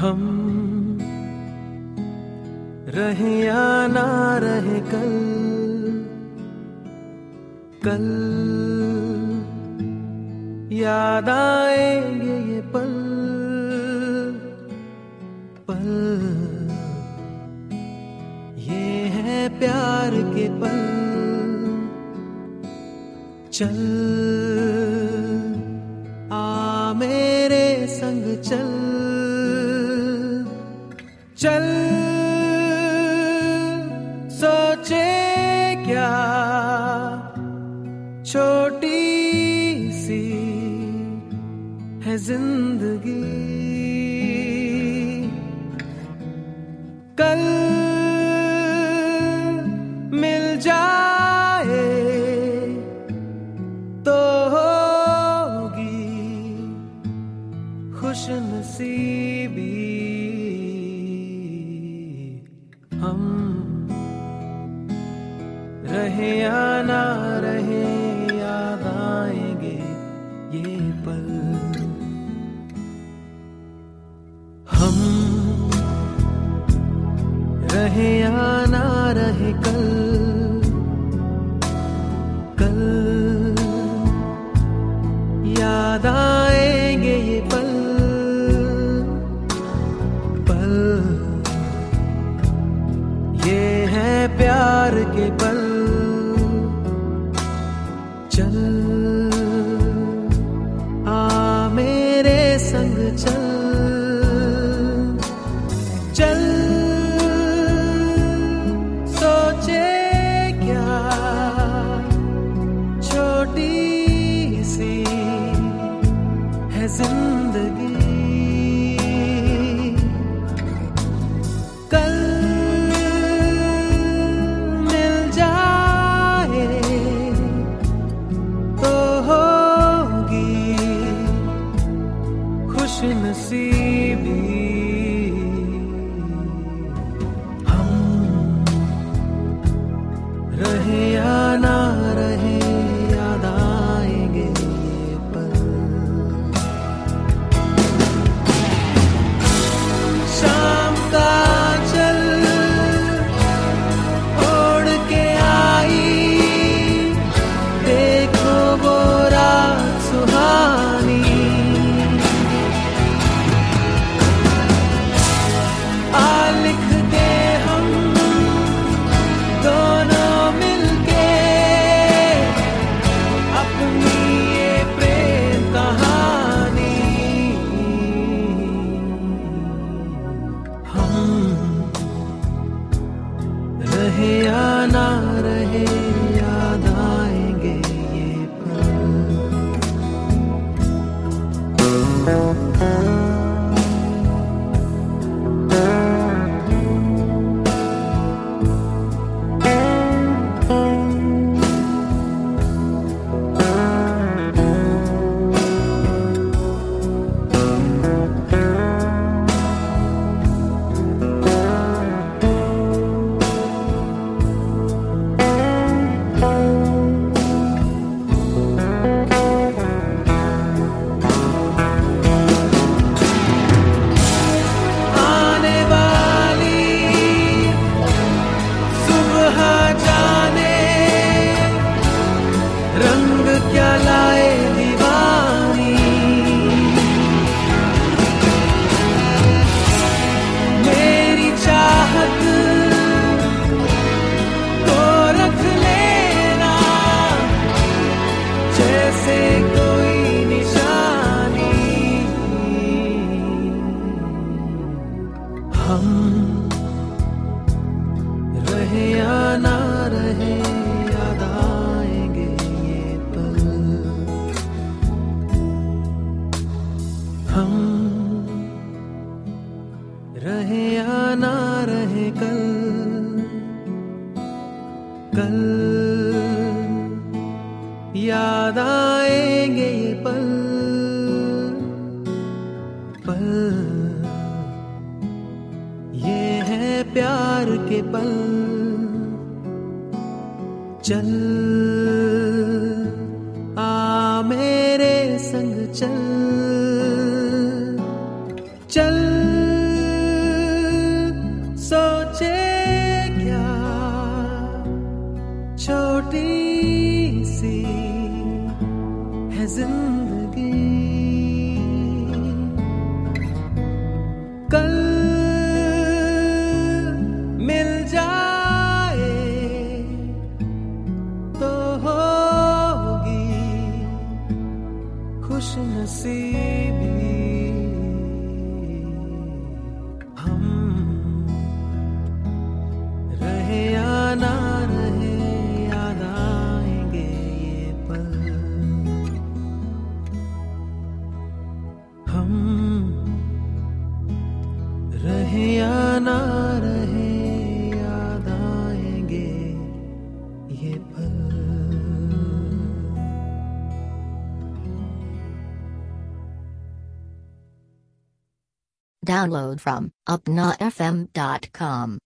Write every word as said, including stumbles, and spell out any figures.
हम रहे या ना रहे कल, कल याद आएंगे ये पल, पल ये है प्यार के पल। चल आ मेरे संग चल, चल सोचे क्या छोटी सी है जिंदगी, कल मिल जाए तो होगी खुशनसीबी। हम रहे या ना रहे याद आएंगे ये पल। हम रहे या ना रहे कल, कल याद आएंगे ये पल, पल ये है प्यार के पल। चल आ मेरे संग चल, चल सोचे क्या छोटी सी है जिंदगी, कल मिल जाए तो होगी खुशनसीबी। हम रहे या ना रहे याद आएंगे ये पल। शाम का चल ओढ़ के आई, देखो वो रात सुहानी, आ लिख दे हम दोनों मिलके अपनी ये प्रेम कहानी। हम रहे या ना रहे याद आएंगे ये पल। आने वाली सुबह जाने रंग क्या लाए दीवानी, मेरी चाहत को रख लेना जैसे कोई निशानी। हम रहे या ना रहे याद आएंगे ये पल। हम रहे या ना रहे कल, कल याद आएंगे ये पल, पल ये है प्यार के पल। चल आ मेरे संग चल, चल जिंदगी कल मिल जाए तो होगी खुश नसीबी। हम रहे या ना रहे याद आएंगे ये पल। हम रहे या ना रहे याद आएंगे ये पल। Download from upna f m dot com.